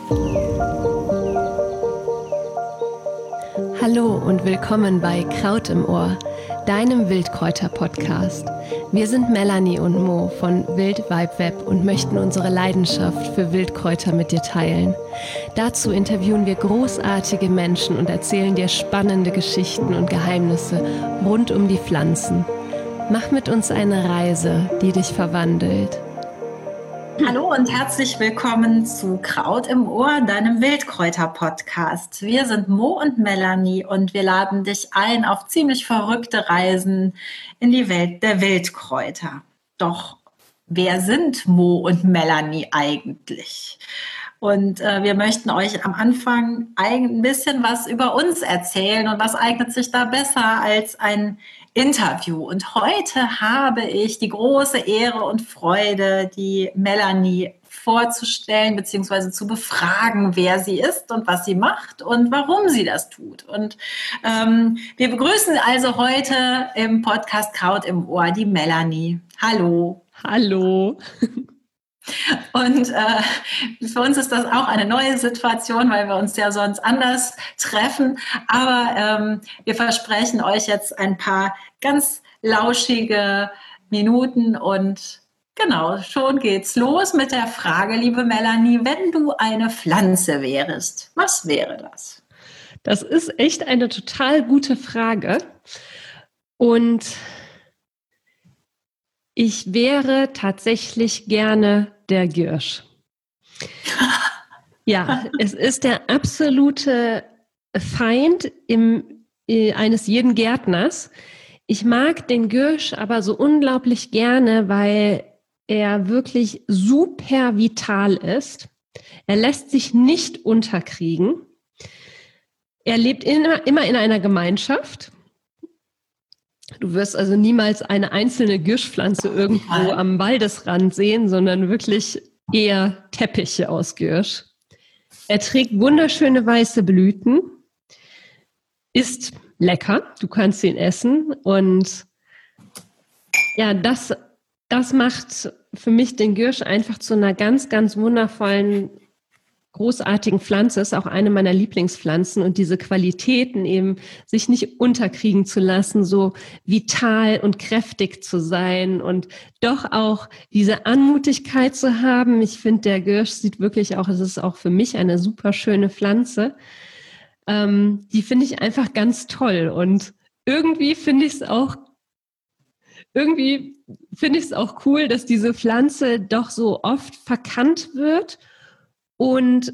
Hallo und willkommen bei Kraut im Ohr, deinem Wildkräuter-Podcast. Wir sind Melanie und Mo von Wild Vibe Web und möchten unsere Leidenschaft für Wildkräuter mit dir teilen. Dazu interviewen wir großartige Menschen und erzählen dir spannende Geschichten und Geheimnisse rund um die Pflanzen. Mach mit uns eine Reise, die dich verwandelt. Hallo und herzlich willkommen zu Kraut im Ohr, deinem Wildkräuter-Podcast. Wir sind Mo und Melanie und wir laden dich ein auf ziemlich verrückte Reisen in die Welt der Wildkräuter. Doch wer sind Mo und Melanie eigentlich? Und wir möchten euch am Anfang ein bisschen was über uns erzählen und was eignet sich da besser als ein Interview. Und heute habe ich die große Ehre und Freude, die Melanie vorzustellen bzw. zu befragen, wer sie ist und was sie macht und warum sie das tut. Und wir begrüßen also heute im Podcast Kraut im Ohr die Melanie. Hallo. Hallo. Und für uns ist das auch eine neue Situation, weil wir uns ja sonst anders treffen. Aber wir versprechen euch jetzt ein paar ganz lauschige Minuten und genau, schon geht's los mit der Frage, liebe Melanie, wenn du eine Pflanze wärst, was wäre das? Das ist echt eine total gute Frage. Und ich wäre tatsächlich gerne der Giersch. Ja, es ist der absolute Feind eines jeden Gärtners. Ich mag den Giersch aber so unglaublich gerne, weil er wirklich super vital ist. Er lässt sich nicht unterkriegen. Er lebt immer in einer Gemeinschaft. Du wirst also niemals eine einzelne Gierschpflanze irgendwo am Waldesrand sehen, sondern wirklich eher Teppiche aus Giersch. Er trägt wunderschöne weiße Blüten, ist lecker, du kannst ihn essen und ja, das macht für mich den Giersch einfach zu einer ganz, ganz wundervollen, großartigen Pflanze, ist auch eine meiner Lieblingspflanzen und diese Qualitäten eben, sich nicht unterkriegen zu lassen, so vital und kräftig zu sein und doch auch diese Anmutigkeit zu haben. Ich finde, der Giersch sieht wirklich auch, es ist auch für mich eine super schöne Pflanze. Die finde ich einfach ganz toll und irgendwie finde ich es auch cool, dass diese Pflanze doch so oft verkannt wird und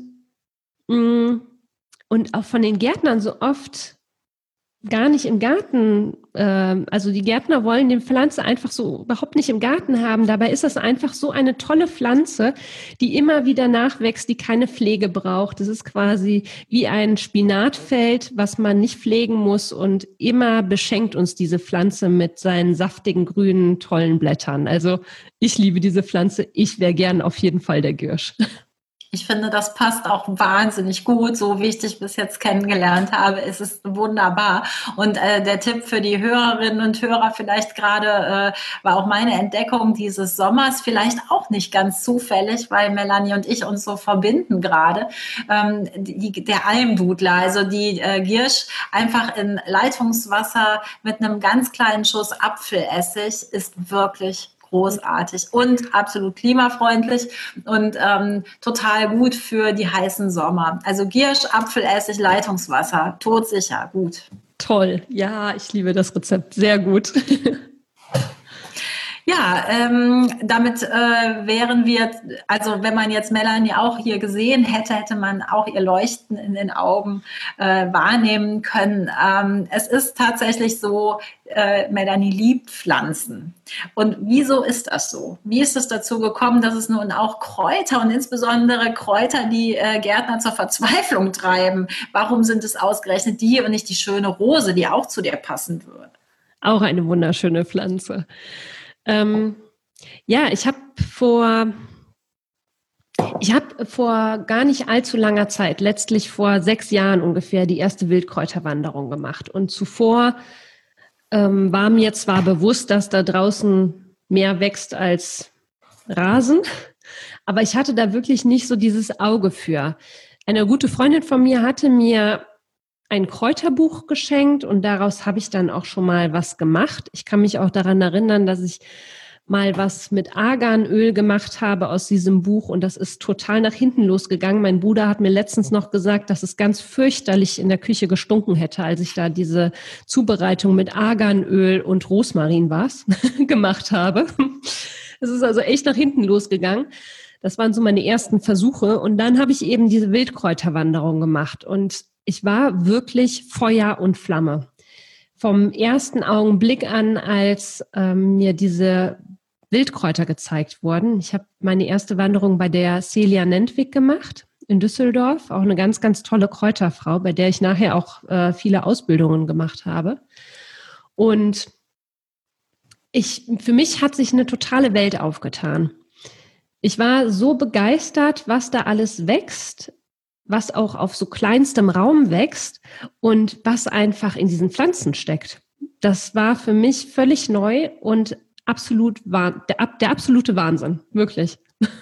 auch von den Gärtnern so oft gar nicht im Garten, also die Gärtner wollen die Pflanze einfach so überhaupt nicht im Garten haben. Dabei ist das einfach so eine tolle Pflanze, die immer wieder nachwächst, die keine Pflege braucht. Das ist quasi wie ein Spinatfeld, was man nicht pflegen muss und immer beschenkt uns diese Pflanze mit seinen saftigen, grünen, tollen Blättern. Also ich liebe diese Pflanze. Ich wäre gern auf jeden Fall der Giersch. Ich finde, das passt auch wahnsinnig gut. So wie ich dich bis jetzt kennengelernt habe, ist es wunderbar. Und der Tipp für die Hörerinnen und Hörer vielleicht gerade war auch meine Entdeckung dieses Sommers, vielleicht auch nicht ganz zufällig, weil Melanie und ich uns so verbinden gerade. Der Almdudler, also die Giersch, einfach in Leitungswasser mit einem ganz kleinen Schuss Apfelessig ist wirklich großartig und absolut klimafreundlich und total gut für die heißen Sommer. Also Giersch, Apfelessig, Leitungswasser, todsicher, gut. Toll, ja, ich liebe das Rezept, sehr gut. Ja, damit wären wir, also wenn man jetzt Melanie auch hier gesehen hätte, hätte man auch ihr Leuchten in den Augen wahrnehmen können. Es ist tatsächlich so, Melanie liebt Pflanzen. Und wieso ist das so? Wie ist es dazu gekommen, dass es nun auch Kräuter und insbesondere Kräuter, die Gärtner zur Verzweiflung treiben? Warum sind es ausgerechnet die und nicht die schöne Rose, die auch zu dir passen würde? Auch eine wunderschöne Pflanze. Ja, ich habe vor gar nicht allzu langer Zeit, letztlich vor 6 Jahren ungefähr, die erste Wildkräuterwanderung gemacht. Und zuvor war mir zwar bewusst, dass da draußen mehr wächst als Rasen, Aber ich hatte da wirklich nicht so dieses Auge für. Eine gute Freundin von mir hatte mir ein Kräuterbuch geschenkt und daraus habe ich dann auch schon mal was gemacht. Ich kann mich auch daran erinnern, dass ich mal was mit Arganöl gemacht habe aus diesem Buch und das ist total nach hinten losgegangen. Mein Bruder hat mir letztens noch gesagt, dass es ganz fürchterlich in der Küche gestunken hätte, als ich da diese Zubereitung mit Arganöl und Rosmarin gemacht habe. Es ist also echt nach hinten losgegangen. Das waren so meine ersten Versuche und dann habe ich eben diese Wildkräuterwanderung gemacht und ich war wirklich Feuer und Flamme. Vom ersten Augenblick an, als mir diese Wildkräuter gezeigt wurden. Ich habe meine erste Wanderung bei der Celia Nentwig gemacht in Düsseldorf. Auch eine ganz, ganz tolle Kräuterfrau, bei der ich nachher auch viele Ausbildungen gemacht habe. Und für mich hat sich eine totale Welt aufgetan. Ich war so begeistert, was da alles wächst, was auch auf so kleinstem Raum wächst und was einfach in diesen Pflanzen steckt. Das war für mich völlig neu und der absolute Wahnsinn, wirklich.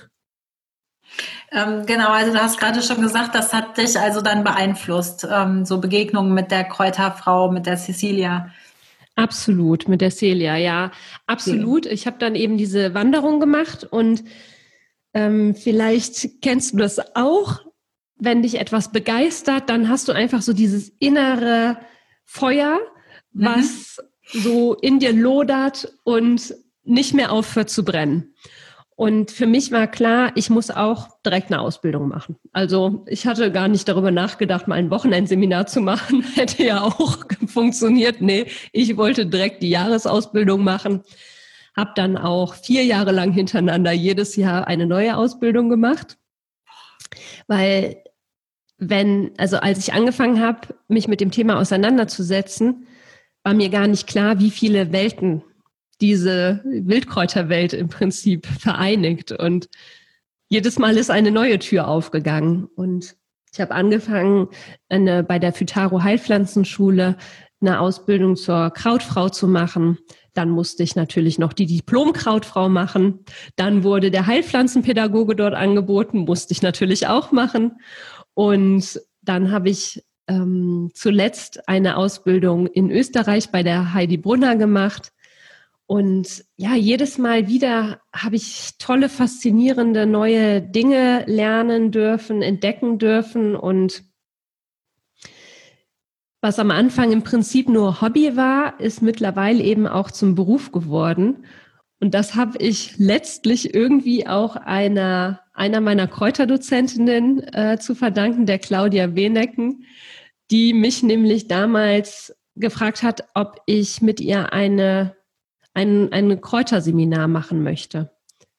Genau, also du hast gerade schon gesagt, das hat dich also dann beeinflusst, so Begegnungen mit der Kräuterfrau, mit der Cecilia. Absolut, mit der Celia, ja, absolut. Ich habe dann eben diese Wanderung gemacht und vielleicht kennst du das auch, wenn dich etwas begeistert, dann hast du einfach so dieses innere Feuer, was so in dir lodert und nicht mehr aufhört zu brennen. Und für mich war klar, ich muss auch direkt eine Ausbildung machen. Also ich hatte gar nicht darüber nachgedacht, mal ein Wochenendseminar zu machen. Hätte ja auch funktioniert. Nee, ich wollte direkt die Jahresausbildung machen. Habe dann auch 4 Jahre lang hintereinander jedes Jahr eine neue Ausbildung gemacht. Weil als ich angefangen habe, mich mit dem Thema auseinanderzusetzen, war mir gar nicht klar, wie viele Welten diese Wildkräuterwelt im Prinzip vereinigt. Und jedes Mal ist eine neue Tür aufgegangen. Und ich habe angefangen, bei der Phytaro Heilpflanzenschule eine Ausbildung zur Krautfrau zu machen. Dann musste ich natürlich noch die Diplom-Krautfrau machen. Dann wurde der Heilpflanzenpädagoge dort angeboten, musste ich natürlich auch machen. Und dann habe ich zuletzt eine Ausbildung in Österreich bei der Heidi Brunner gemacht. Und ja, jedes Mal wieder habe ich tolle, faszinierende neue Dinge lernen dürfen, entdecken dürfen. Und was am Anfang im Prinzip nur Hobby war, ist mittlerweile eben auch zum Beruf geworden. Und das habe ich letztlich irgendwie auch einer meiner Kräuterdozentinnen zu verdanken, der Claudia Wenecken, die mich nämlich damals gefragt hat, ob ich mit ihr ein Kräuterseminar machen möchte.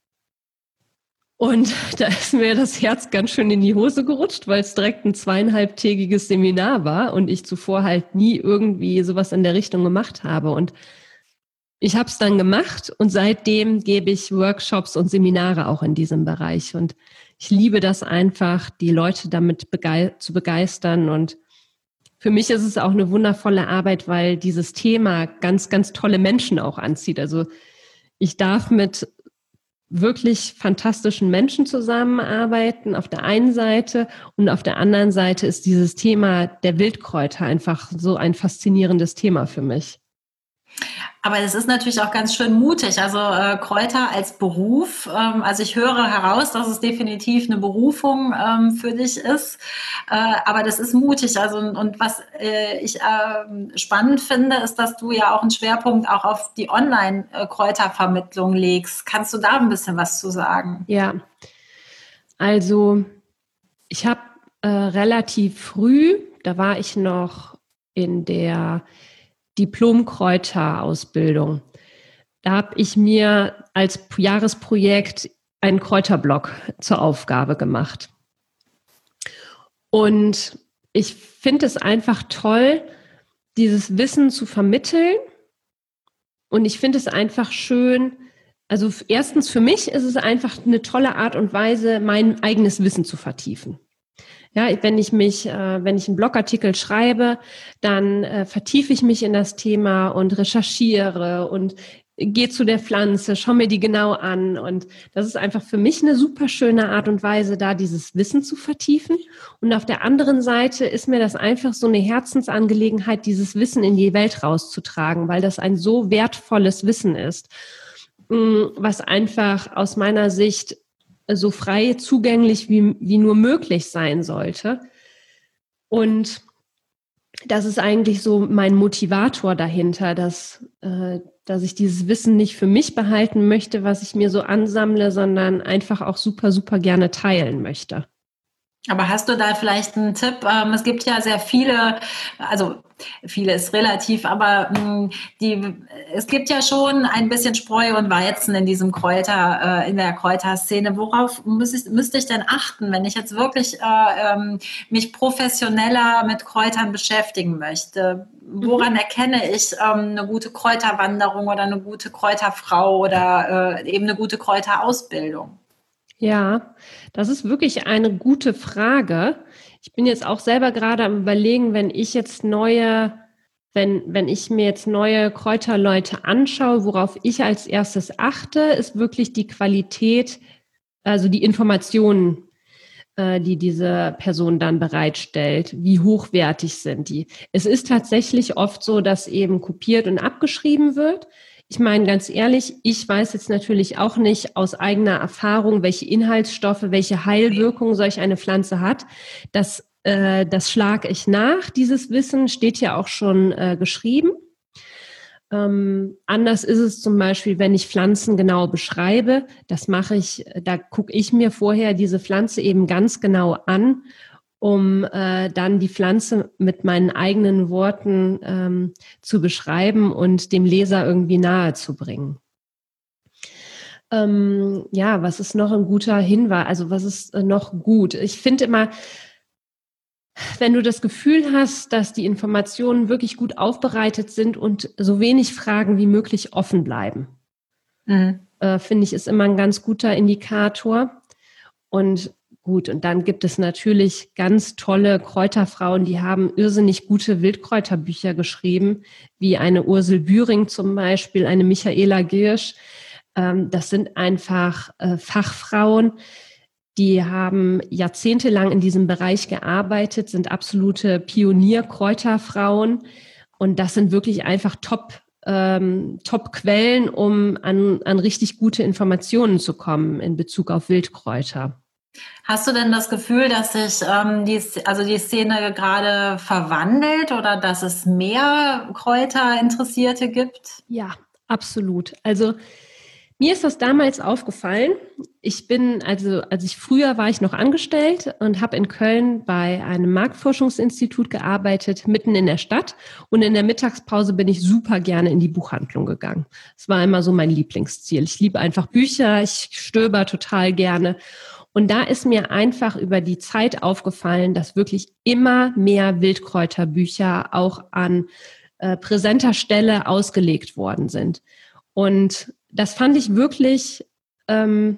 Und da ist mir das Herz ganz schön in die Hose gerutscht, weil es direkt ein 2,5-tägiges Seminar war und ich zuvor halt nie irgendwie sowas in der Richtung gemacht habe. Und ich habe es dann gemacht und seitdem gebe ich Workshops und Seminare auch in diesem Bereich. Und ich liebe das einfach, die Leute damit zu begeistern. Und für mich ist es auch eine wundervolle Arbeit, weil dieses Thema ganz, ganz tolle Menschen auch anzieht. Also ich darf mit wirklich fantastischen Menschen zusammenarbeiten auf der einen Seite und auf der anderen Seite ist dieses Thema der Wildkräuter einfach so ein faszinierendes Thema für mich. Aber es ist natürlich auch ganz schön mutig, also Kräuter als Beruf. Also ich höre heraus, dass es definitiv eine Berufung für dich ist. Aber das ist mutig. Also und was ich spannend finde, ist, dass du ja auch einen Schwerpunkt auch auf die Online-Kräutervermittlung legst. Kannst du da ein bisschen was zu sagen? Ja, also ich habe relativ früh, da war ich noch in der Diplom-Kräuter-Ausbildung. Da habe ich mir als Jahresprojekt einen Kräuterblock zur Aufgabe gemacht. Und ich finde es einfach toll, dieses Wissen zu vermitteln. Und ich finde es einfach schön, also erstens für mich ist es einfach eine tolle Art und Weise, mein eigenes Wissen zu vertiefen. Ja, wenn ich einen Blogartikel schreibe, dann vertiefe ich mich in das Thema und recherchiere und geh zu der Pflanze, schau mir die genau an. Und das ist einfach für mich eine super schöne Art und Weise, da dieses Wissen zu vertiefen. Und auf der anderen Seite ist mir das einfach so eine Herzensangelegenheit, dieses Wissen in die Welt rauszutragen, weil das ein so wertvolles Wissen ist, was einfach aus meiner Sicht so frei zugänglich wie nur möglich sein sollte. Und das ist eigentlich so mein Motivator dahinter, dass ich dieses Wissen nicht für mich behalten möchte, was ich mir so ansammle, sondern einfach auch super, super gerne teilen möchte. Aber hast du da vielleicht einen Tipp? Es gibt ja sehr viele, also viele ist relativ, aber es gibt ja schon ein bisschen Spreu und Weizen in diesem in der Kräuterszene. Worauf müsste ich denn achten, wenn ich jetzt wirklich mich professioneller mit Kräutern beschäftigen möchte? Woran erkenne ich eine gute Kräuterwanderung oder eine gute Kräuterfrau oder eben eine gute Kräuterausbildung? Ja, das ist wirklich eine gute Frage. Ich bin jetzt auch selber gerade am Überlegen, wenn ich mir jetzt neue Kräuterleute anschaue, worauf ich als erstes achte, ist wirklich die Qualität, also die Informationen, die diese Person dann bereitstellt. Wie hochwertig sind die? Es ist tatsächlich oft so, dass eben kopiert und abgeschrieben wird. Ich meine, ganz ehrlich, ich weiß jetzt natürlich auch nicht aus eigener Erfahrung, welche Inhaltsstoffe, welche Heilwirkung solch eine Pflanze hat. Das schlage ich nach. Dieses Wissen steht ja auch schon geschrieben. Anders ist es zum Beispiel, wenn ich Pflanzen genau beschreibe. Da gucke ich mir vorher diese Pflanze eben ganz genau an, um dann die Pflanze mit meinen eigenen Worten zu beschreiben und dem Leser irgendwie nahe zu bringen. Was ist noch ein guter Hinweis? Also was ist noch gut? Ich finde immer, wenn du das Gefühl hast, dass die Informationen wirklich gut aufbereitet sind und so wenig Fragen wie möglich offen bleiben, finde ich, ist immer ein ganz guter Indikator. Und gut, und dann gibt es natürlich ganz tolle Kräuterfrauen, die haben irrsinnig gute Wildkräuterbücher geschrieben, wie eine Ursel Bühring zum Beispiel, eine Michaela Giersch. Das sind einfach Fachfrauen, die haben jahrzehntelang in diesem Bereich gearbeitet, sind absolute Pionierkräuterfrauen. Und das sind wirklich einfach Top-Quellen, um an richtig gute Informationen zu kommen in Bezug auf Wildkräuter. Hast du denn das Gefühl, dass sich die Szene gerade verwandelt oder dass es mehr Kräuterinteressierte gibt? Ja, absolut. Also mir ist das damals aufgefallen. Früher war ich noch angestellt und habe in Köln bei einem Marktforschungsinstitut gearbeitet, mitten in der Stadt. Und in der Mittagspause bin ich super gerne in die Buchhandlung gegangen. Das war immer so mein Lieblingsziel. Ich liebe einfach Bücher, ich stöber total gerne. Und da ist mir einfach über die Zeit aufgefallen, dass wirklich immer mehr Wildkräuterbücher auch an präsenter Stelle ausgelegt worden sind. Und das fand ich wirklich, das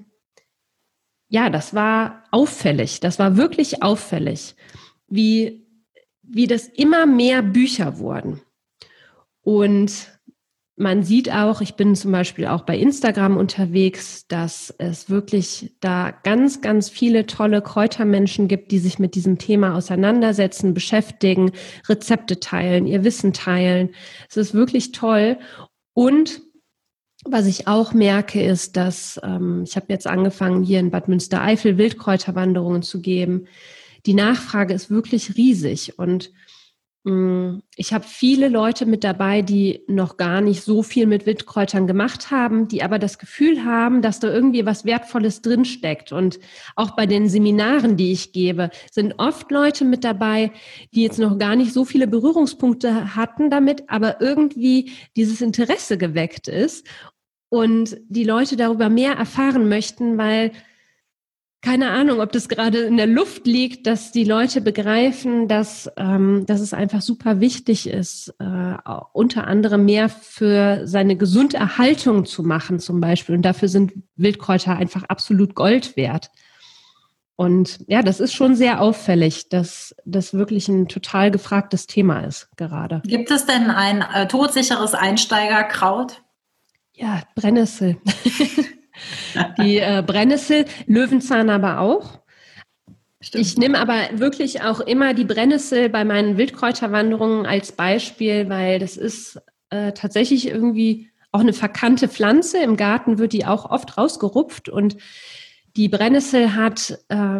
war auffällig. Das war wirklich auffällig, wie das immer mehr Bücher wurden. Und man sieht auch, ich bin zum Beispiel auch bei Instagram unterwegs, dass es wirklich da ganz, ganz viele tolle Kräutermenschen gibt, die sich mit diesem Thema auseinandersetzen, beschäftigen, Rezepte teilen, ihr Wissen teilen. Es ist wirklich toll. Und was ich auch merke, ist, dass ich habe jetzt angefangen, hier in Bad Münstereifel Wildkräuterwanderungen zu geben. Die Nachfrage ist wirklich riesig und ich habe viele Leute mit dabei, die noch gar nicht so viel mit Wildkräutern gemacht haben, die aber das Gefühl haben, dass da irgendwie was Wertvolles drinsteckt. Und auch bei den Seminaren, die ich gebe, sind oft Leute mit dabei, die jetzt noch gar nicht so viele Berührungspunkte hatten damit, aber irgendwie dieses Interesse geweckt ist und die Leute darüber mehr erfahren möchten, weil keine Ahnung, ob das gerade in der Luft liegt, dass die Leute begreifen, dass es einfach super wichtig ist, unter anderem mehr für seine Gesunderhaltung zu machen zum Beispiel. Und dafür sind Wildkräuter einfach absolut Gold wert. Und ja, das ist schon sehr auffällig, dass das wirklich ein total gefragtes Thema ist gerade. Gibt es denn ein todsicheres Einsteigerkraut? Ja, Brennnessel. Die Brennnessel, Löwenzahn aber auch. Stimmt. Ich nehme aber wirklich auch immer die Brennnessel bei meinen Wildkräuterwanderungen als Beispiel, weil das ist tatsächlich irgendwie auch eine verkannte Pflanze. Im Garten wird die auch oft rausgerupft und die Brennnessel hat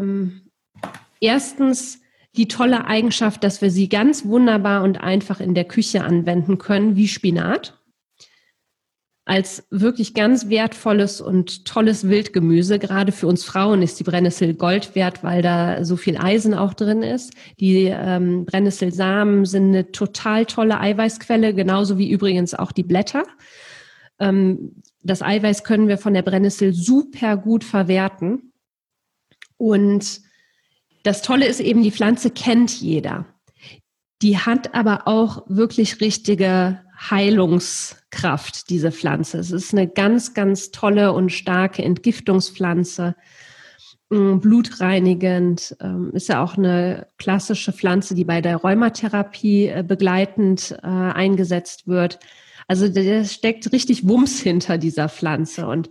erstens die tolle Eigenschaft, dass wir sie ganz wunderbar und einfach in der Küche anwenden können, wie Spinat. Als wirklich ganz wertvolles und tolles Wildgemüse. Gerade für uns Frauen ist die Brennnessel Gold wert, weil da so viel Eisen auch drin ist. Die Brennnesselsamen sind eine total tolle Eiweißquelle, genauso wie übrigens auch die Blätter. Das Eiweiß können wir von der Brennnessel super gut verwerten. Und das Tolle ist eben, die Pflanze kennt jeder. Die hat aber auch wirklich richtige Heilungskraft, diese Pflanze. Es ist eine ganz, ganz tolle und starke Entgiftungspflanze, blutreinigend, ist ja auch eine klassische Pflanze, die bei der Rheumatherapie begleitend eingesetzt wird. Also da steckt richtig Wumms hinter dieser Pflanze. Und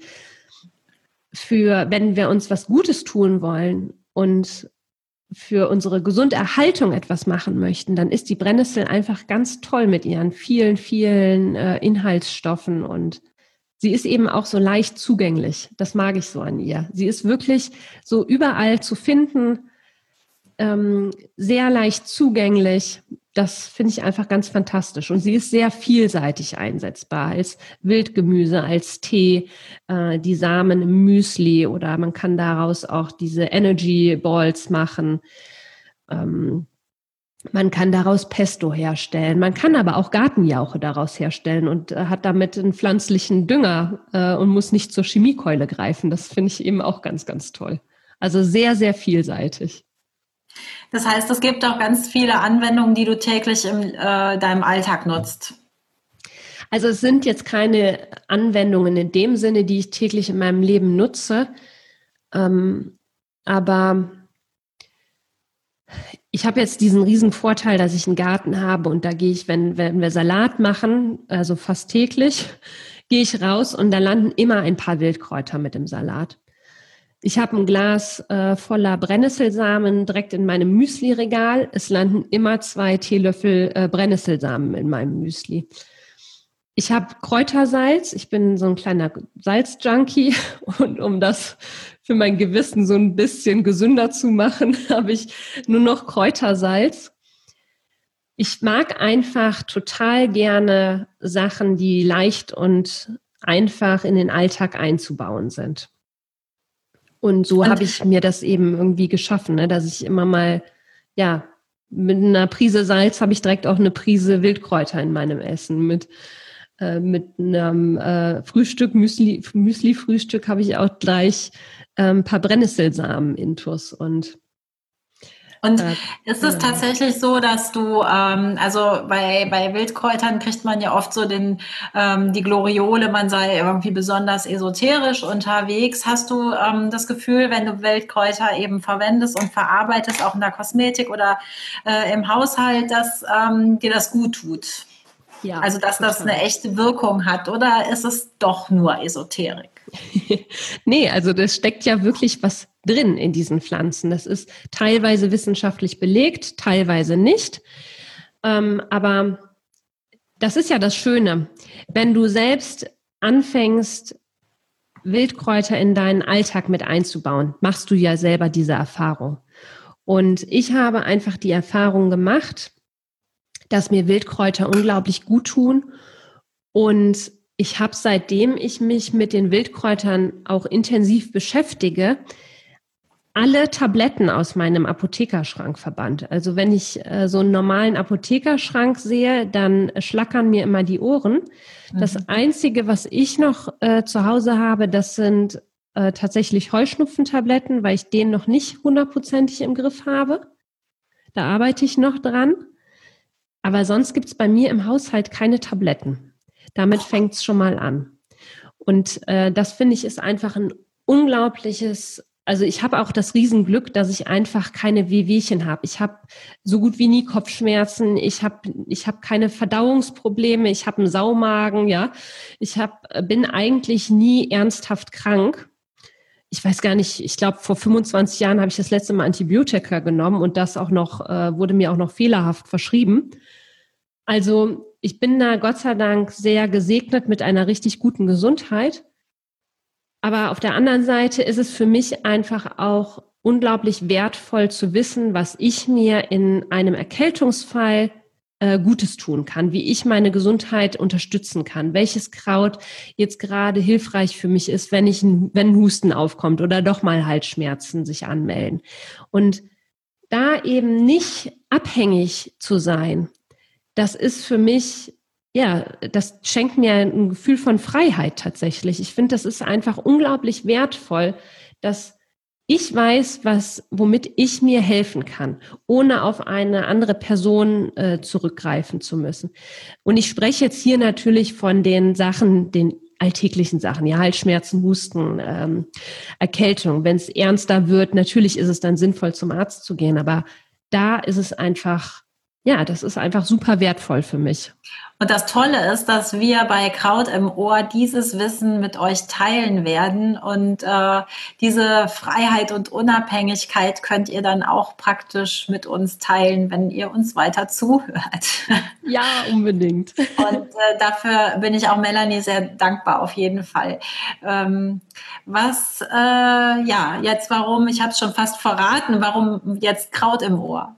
wenn wir uns was Gutes tun wollen und für unsere Gesunderhaltung etwas machen möchten, dann ist die Brennnessel einfach ganz toll mit ihren vielen, vielen Inhaltsstoffen und sie ist eben auch so leicht zugänglich. Das mag ich so an ihr. Sie ist wirklich so überall zu finden, sehr leicht zugänglich. Das finde ich einfach ganz fantastisch. Und sie ist sehr vielseitig einsetzbar als Wildgemüse, als Tee, die Samen im Müsli oder man kann daraus auch diese Energy Balls machen. Man kann daraus Pesto herstellen. Man kann aber auch Gartenjauche daraus herstellen und hat damit einen pflanzlichen Dünger und muss nicht zur Chemiekeule greifen. Das finde ich eben auch ganz, ganz toll. Also sehr, sehr vielseitig. Das heißt, es gibt auch ganz viele Anwendungen, die du täglich in deinem Alltag nutzt. Also es sind jetzt keine Anwendungen in dem Sinne, die ich täglich in meinem Leben nutze, aber ich habe jetzt diesen riesen Vorteil, dass ich einen Garten habe und da gehe ich, wenn wir Salat machen, also fast täglich, gehe ich raus und da landen immer ein paar Wildkräuter mit im Salat. Ich habe ein Glas voller Brennnesselsamen direkt in meinem Müsli-Regal. Es landen immer 2 Teelöffel Brennnesselsamen in meinem Müsli. Ich habe Kräutersalz. Ich bin so ein kleiner Salzjunkie. Und um das für mein Gewissen so ein bisschen gesünder zu machen, habe ich nur noch Kräutersalz. Ich mag einfach total gerne Sachen, die leicht und einfach in den Alltag einzubauen sind. Und so habe ich mir das eben irgendwie geschaffen, ne, dass ich immer mal, ja, mit einer Prise Salz habe ich direkt auch eine Prise Wildkräuter in meinem Essen. Mit einem Frühstück, Müsli-Frühstück habe ich auch gleich ein paar Brennnesselsamen intus und ist es tatsächlich so, dass du, also bei Wildkräutern kriegt man ja oft so die Gloriole, man sei irgendwie besonders esoterisch unterwegs. Hast du das Gefühl, wenn du Wildkräuter eben verwendest und verarbeitest, auch in der Kosmetik oder im Haushalt, dass dir das gut tut? Ja, also dass total. Das eine echte Wirkung hat oder ist es doch nur Esoterik? Nee, also das steckt ja wirklich was drin in diesen Pflanzen. Das ist teilweise wissenschaftlich belegt, teilweise nicht. Aber das ist ja das Schöne. Wenn du selbst anfängst, Wildkräuter in deinen Alltag mit einzubauen, machst du ja selber diese Erfahrung. Und ich habe einfach die Erfahrung gemacht, dass mir Wildkräuter unglaublich gut tun. Und ich habe, seitdem ich mich mit den Wildkräutern auch intensiv beschäftige, alle Tabletten aus meinem Apothekerschrank verbannt. Also wenn ich so einen normalen Apothekerschrank sehe, dann schlackern mir immer die Ohren. Das Einzige, was ich noch zu Hause habe, das sind tatsächlich Heuschnupfentabletten, weil ich den noch nicht 100%ig im Griff habe. Da arbeite ich noch dran. Aber sonst gibt es bei mir im Haushalt keine Tabletten. Damit fängt es schon mal an. Und das, finde ich, ist einfach ein unglaubliches Also ich habe auch das Riesenglück, dass ich einfach keine Wehwehchen habe. Ich habe so gut wie nie Kopfschmerzen. Ich hab keine Verdauungsprobleme. Ich habe einen Saumagen, ja. Bin eigentlich nie ernsthaft krank. Ich weiß gar nicht, ich glaube, vor 25 Jahren habe ich das letzte Mal Antibiotika genommen und das auch noch, wurde mir auch noch fehlerhaft verschrieben. Also ich bin da Gott sei Dank sehr gesegnet mit einer richtig guten Gesundheit. Aber auf der anderen Seite ist es für mich einfach auch unglaublich wertvoll zu wissen, was ich mir in einem Erkältungsfall Gutes tun kann, wie ich meine Gesundheit unterstützen kann, welches Kraut jetzt gerade hilfreich für mich ist, wenn ein Husten aufkommt oder doch mal Halsschmerzen sich anmelden. Und da eben nicht abhängig zu sein, das ist für mich, ja, das schenkt mir ein Gefühl von Freiheit tatsächlich. Ich finde, das ist einfach unglaublich wertvoll, dass ich weiß, womit ich mir helfen kann, ohne auf eine andere Person zurückgreifen zu müssen. Und ich spreche jetzt hier natürlich von den alltäglichen Sachen, ja, Halsschmerzen, Husten, Erkältung. Wenn es ernster wird, natürlich ist es dann sinnvoll, zum Arzt zu gehen, aber da ist es einfach, ja, das ist einfach super wertvoll für mich. Und das Tolle ist, dass wir bei Kraut im Ohr dieses Wissen mit euch teilen werden und diese Freiheit und Unabhängigkeit könnt ihr dann auch praktisch mit uns teilen, wenn ihr uns weiter zuhört. Ja, unbedingt. Und dafür bin ich auch Melanie sehr dankbar auf jeden Fall. Jetzt warum, ich habe es schon fast verraten, warum jetzt Kraut im Ohr?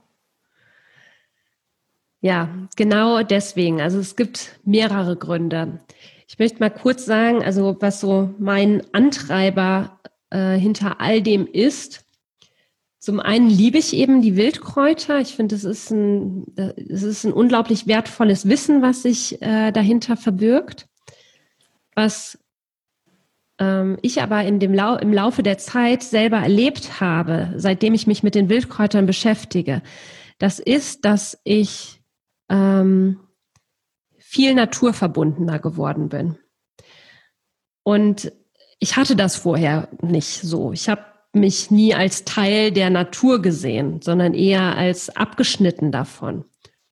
Ja, genau deswegen. Also es gibt mehrere Gründe. Ich möchte mal kurz sagen, also was so mein Antreiber hinter all dem ist. Zum einen liebe ich eben die Wildkräuter. Ich finde, es ist ein unglaublich wertvolles Wissen, was sich dahinter verbirgt. Was ich aber im Laufe der Zeit selber erlebt habe, seitdem ich mich mit den Wildkräutern beschäftige, das ist, dass ich viel naturverbundener geworden bin. Und ich hatte das vorher nicht so. Ich habe mich nie als Teil der Natur gesehen, sondern eher als abgeschnitten davon.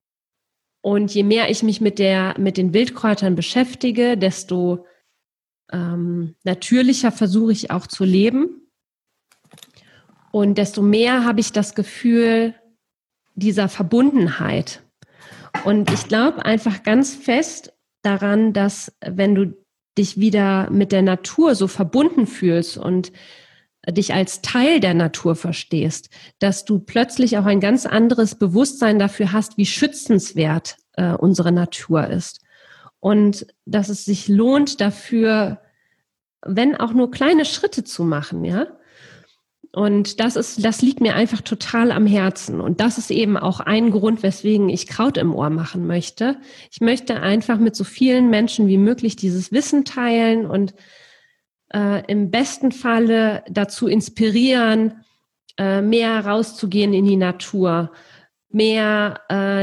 Und je mehr ich mich mit den Wildkräutern beschäftige, desto natürlicher versuche ich auch zu leben. Und desto mehr habe ich das Gefühl dieser Verbundenheit. Und ich glaube einfach ganz fest daran, dass wenn du dich wieder mit der Natur so verbunden fühlst und dich als Teil der Natur verstehst, dass du plötzlich auch ein ganz anderes Bewusstsein dafür hast, wie schützenswert unsere Natur ist. Und dass es sich lohnt, dafür, wenn auch nur kleine Schritte zu machen, ja. Und das liegt mir einfach total am Herzen. Und das ist eben auch ein Grund, weswegen ich Kraut im Ohr machen möchte. Ich möchte einfach mit so vielen Menschen wie möglich dieses Wissen teilen und im besten Falle dazu inspirieren, mehr rauszugehen in die Natur, mehr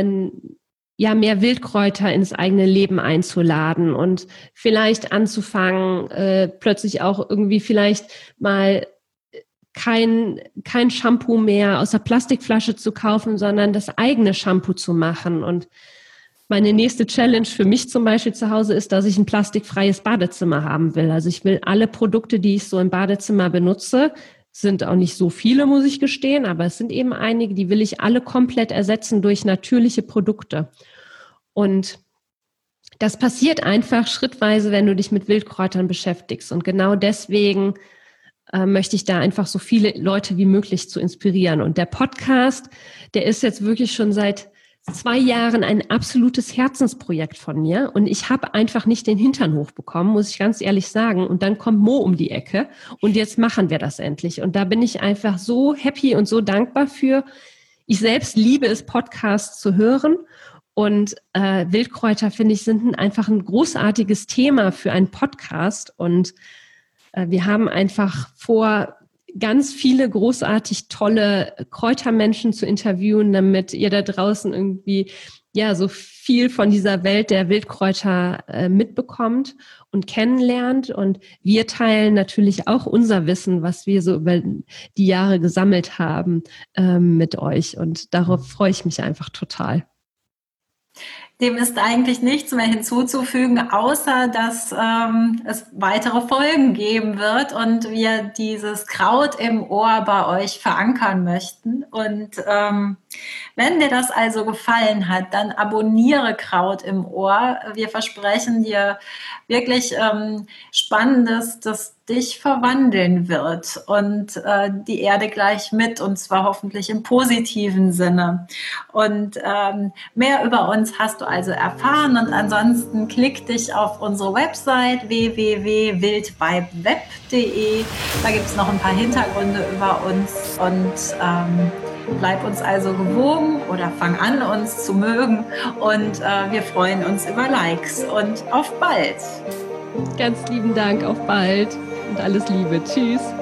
Wildkräuter ins eigene Leben einzuladen und vielleicht anzufangen, plötzlich auch irgendwie vielleicht mal kein Shampoo mehr aus der Plastikflasche zu kaufen, sondern das eigene Shampoo zu machen. Und meine nächste Challenge für mich zum Beispiel zu Hause ist, dass ich ein plastikfreies Badezimmer haben will. Also ich will alle Produkte, die ich so im Badezimmer benutze, sind auch nicht so viele, muss ich gestehen, aber es sind eben einige, die will ich alle komplett ersetzen durch natürliche Produkte. Und das passiert einfach schrittweise, wenn du dich mit Wildkräutern beschäftigst. Und genau deswegen möchte ich da einfach so viele Leute wie möglich zu inspirieren. Und der Podcast, der ist jetzt wirklich schon seit 2 Jahren ein absolutes Herzensprojekt von mir. Und ich habe einfach nicht den Hintern hochbekommen, muss ich ganz ehrlich sagen. Und dann kommt Mo um die Ecke und jetzt machen wir das endlich. Und da bin ich einfach so happy und so dankbar für. Ich selbst liebe es, Podcasts zu hören. Und Wildkräuter, finde ich, sind einfach ein großartiges Thema für einen Podcast. Und wir haben einfach vor, ganz viele großartig tolle Kräutermenschen zu interviewen, damit ihr da draußen irgendwie so viel von dieser Welt der Wildkräuter mitbekommt und kennenlernt. Und wir teilen natürlich auch unser Wissen, was wir so über die Jahre gesammelt haben, mit euch. Und darauf freue ich mich einfach total. Dem ist eigentlich nichts mehr hinzuzufügen, außer dass es weitere Folgen geben wird und wir dieses Kraut im Ohr bei euch verankern möchten. Und wenn dir das also gefallen hat, dann abonniere Kraut im Ohr. Wir versprechen dir wirklich Spannendes, das dich verwandeln wird und die Erde gleich mit, und zwar hoffentlich im positiven Sinne. Und mehr über uns hast du also erfahren, und ansonsten klick dich auf unsere Website www.wildvibeweb.de. Da gibt es noch ein paar Hintergründe über uns, und bleib uns also gewogen oder fang an, uns zu mögen, und wir freuen uns über Likes, und auf bald. Ganz lieben Dank, auf bald und alles Liebe. Tschüss.